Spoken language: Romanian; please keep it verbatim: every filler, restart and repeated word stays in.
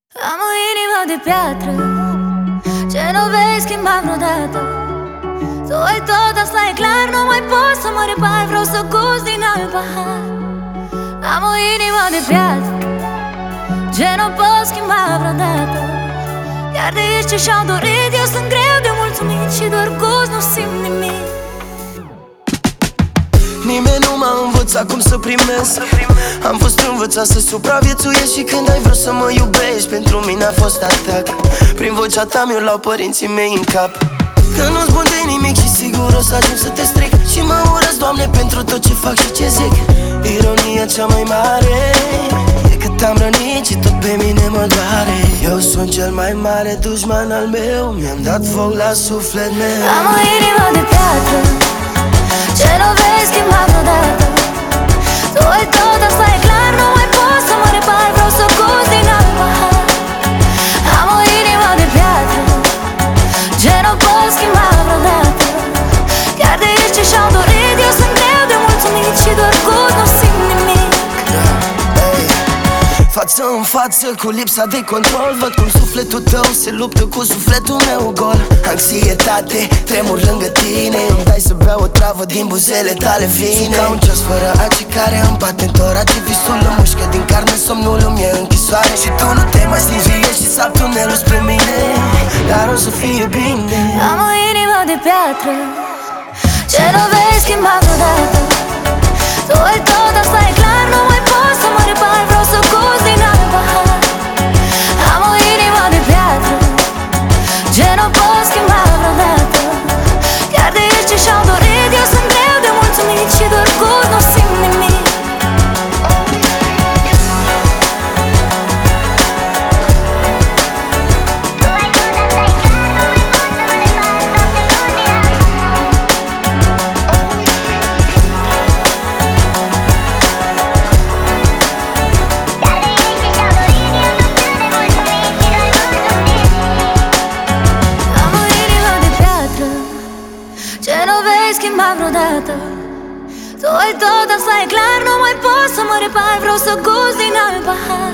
Am o inimă de piatră ce nu vei schimba vreodată. Tu ai tot, asta e clar, nu mai pot să mă repar. Vreau să gust din alt pahar. Am o inimă de piatră ce nu pot schimba vreodată. Iar de ești ce și-au dorit, eu sunt greu de mulțumit și doar gust, nu simt nimic. Nimeni nu m-a învățat cum să primesc. Am fost învățat să supraviețuiesc. Și când ai vrut să mă iubești, pentru mine a fost atac. Prin vocea ta mi-o luau părinții mei în cap. Că nu-ți bun de nimic și sigur o să ajung să te stric. Și mă urăsc, Doamne, pentru tot ce fac și ce zic. Ironia cea mai mare e că te-am rănit și tot pe mine mă doare. Eu sunt cel mai mare dușman al meu. Mi-am dat foc la suflet meu. Am o inimă de piatră ce nu vei schimba vreodată. Tu ai tot, asta e clar, nu mai pot să mă repar. Vreau să gust din alt pahar. Am o inimă de piatră ce nu pot schimba vreodată. Chiar de ești ce și-au dorit, eu sunt greu de mulțumit și doar gust, nu simt nimic. Față în față cu lipsa de control, văd cum sufletul tău se luptă cu sufletul meu gol. Anxietate, tremur lângă tine. Îmi dai să beau o travă din buzele tale fine. Sunt ca un ceas fără aci care îmi bate în torace. Visul îmi mușcă din carne, somnul îmi e închisoare. Și tu nu te mai stingi, ești și sap tunelul spre mine. Dar o să fie bine. Am o inimă de piatră ce nu vei schimba vreodată. Tu ai tot, asta e clar, nu mai pot să mă repar. Vreau să gust din alt pahar. Am o inimă de piatră ce nu pot schimba vreodată. Chiar de ești ce și-au dorit, eu sunt greu de mulțumit și doar gust, nu simt nimic. Ce nu vei schimba vreodată. Tu ai tot, asta e clar, nu mai pot să mă repar. Vreau să gust din alt pahar.